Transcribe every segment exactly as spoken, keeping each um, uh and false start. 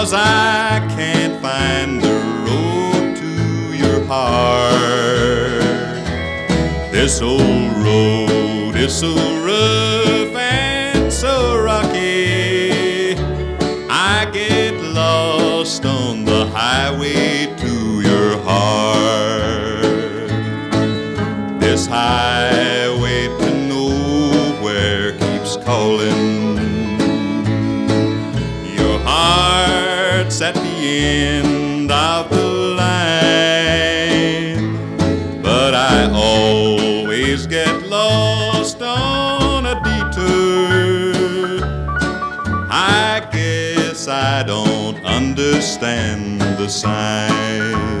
'cause I can't find the road to your heart. This old road is so rough and so rocky, I get lost on the highway to your heart. This highway to nowhere keeps calling. Your heart's at the end of the line, but I always get lost on a detour. I guess I don't understand the sign.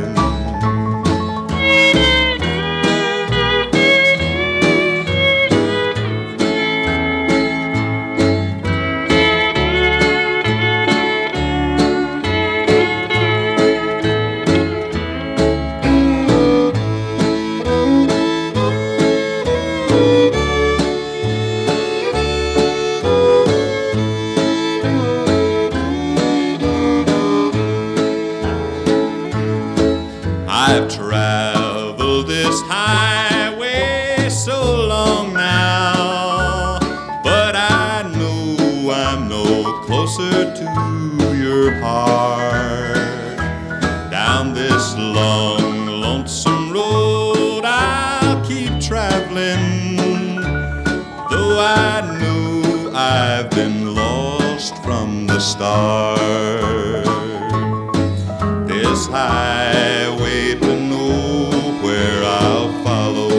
I've traveled this highway so long now, but I know I'm no closer to your heart. Down this long, lonesome road I'll keep traveling, though I know I've been lost from the start. This highway to nowhere I'll follow.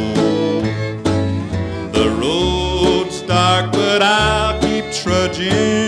The road's dark, but I'll keep trudging.